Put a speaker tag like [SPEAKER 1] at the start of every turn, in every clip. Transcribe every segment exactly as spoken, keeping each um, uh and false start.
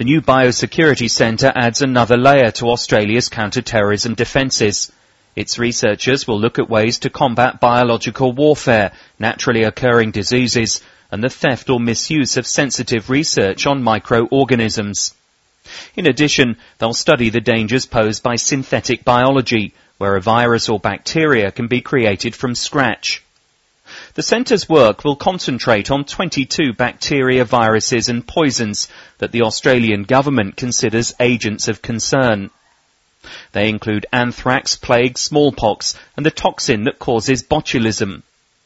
[SPEAKER 1] The new Biosecurity Centre adds another layer to Australia's counter-terrorism defences. Its researchers will look at ways to combat biological warfare, naturally occurring diseases, and the theft or misuse of sensitive research on microorganisms. In addition, they'll study the dangers posed by synthetic biology, where a virus or bacteria can be created from scratch. The centre's work will concentrate on twenty-two bacteria, viruses and poisons that the Australian government considers agents of concern. They include anthrax, plague, smallpox and the toxin that causes botulism.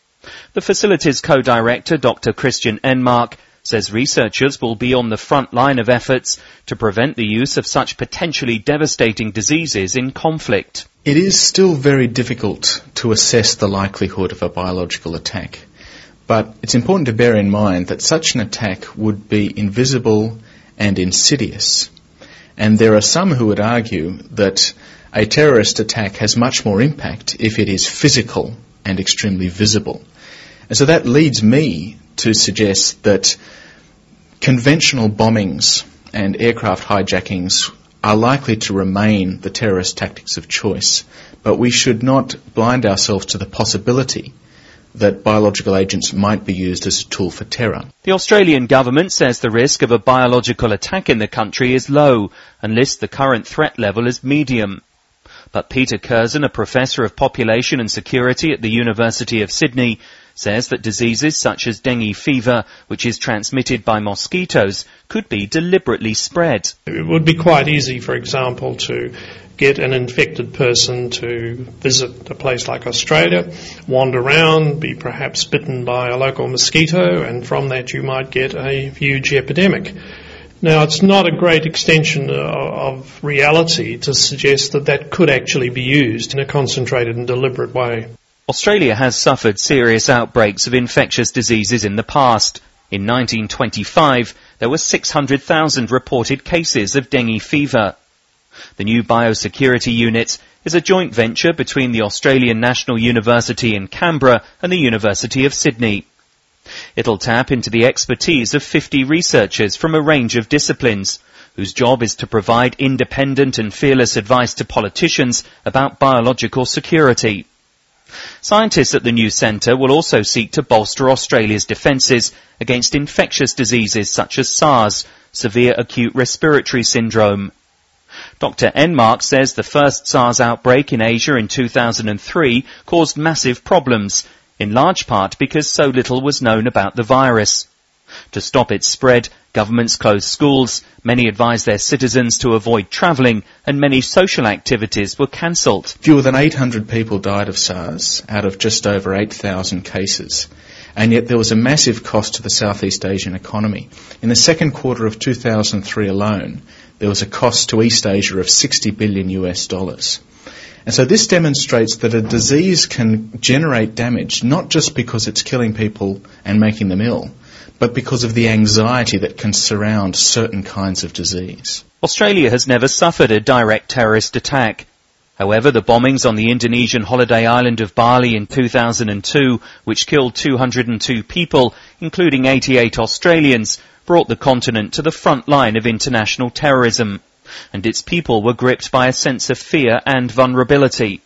[SPEAKER 1] The facility's co-director, Doctor Christian Enmark, says researchers will be on the front line of efforts to prevent the use of such potentially devastating diseases in conflict.
[SPEAKER 2] It is still very difficult to assess the likelihood of a biological attack, but it's important to bear in mind that such an attack would be invisible and insidious. And there are some who would argue that a terrorist attack has much more impact if it is physical and extremely visible. And so that leads me to suggest that conventional bombings and aircraft hijackings are likely to remain the terrorist tactics of choice, but we should not blind ourselves to the possibility that biological agents might be used as a tool for terror.
[SPEAKER 1] The Australian government says the risk of a biological attack in the country is low and lists the current threat level as medium. But Peter Curzon, a professor of population and security at the University of Sydney, says that diseases such as dengue fever, which is transmitted by mosquitoes, could be deliberately spread.
[SPEAKER 3] It would be quite easy, for example, to get an infected person to visit a place like Australia, wander around, be perhaps bitten by a local mosquito, and from that you might get a huge epidemic. Now, it's not a great extension of reality to suggest that that could actually be used in a concentrated and deliberate way.
[SPEAKER 1] Australia has suffered serious outbreaks of infectious diseases in the past. In nineteen twenty-five, there were six hundred thousand reported cases of dengue fever. The new Biosecurity Unit is a joint venture between the Australian National University in Canberra and the University of Sydney. It'll tap into the expertise of fifty researchers from a range of disciplines, whose job is to provide independent and fearless advice to politicians about biological security. Scientists at the new centre will also seek to bolster Australia's defences against infectious diseases such as SARS, severe acute respiratory syndrome. Doctor Enmark says the first SARS outbreak in Asia in two thousand three caused massive problems, in large part because so little was known about the virus. To stop its spread, governments closed schools, many advised their citizens to avoid travelling, and many social activities were cancelled.
[SPEAKER 2] Fewer than eight hundred people died of SARS out of just over eight thousand cases. And yet there was a massive cost to the Southeast Asian economy. In the second quarter of two thousand three alone, there was a cost to East Asia of sixty billion US dollars. And so this demonstrates that a disease can generate damage, not just because it's killing people and making them ill, but because of the anxiety that can surround certain kinds of disease.
[SPEAKER 1] Australia has never suffered a direct terrorist attack. However, the bombings on the Indonesian holiday island of Bali in two thousand two, which killed two hundred two people, including eighty-eight Australians, brought the continent to the front line of international terrorism, and its people were gripped by a sense of fear and vulnerability.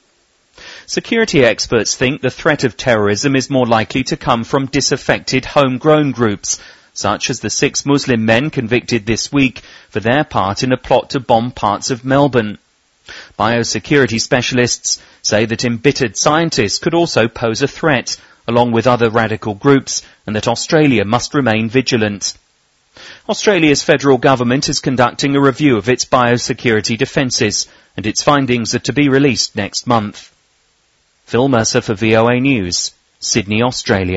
[SPEAKER 1] Security experts think the threat of terrorism is more likely to come from disaffected homegrown groups, such as the six Muslim men convicted this week for their part in a plot to bomb parts of Melbourne. Biosecurity specialists say that embittered scientists could also pose a threat, along with other radical groups, and that Australia must remain vigilant. Australia's federal government is conducting a review of its biosecurity defences, and its findings are to be released next month. Phil Mercer for V O A News, Sydney, Australia.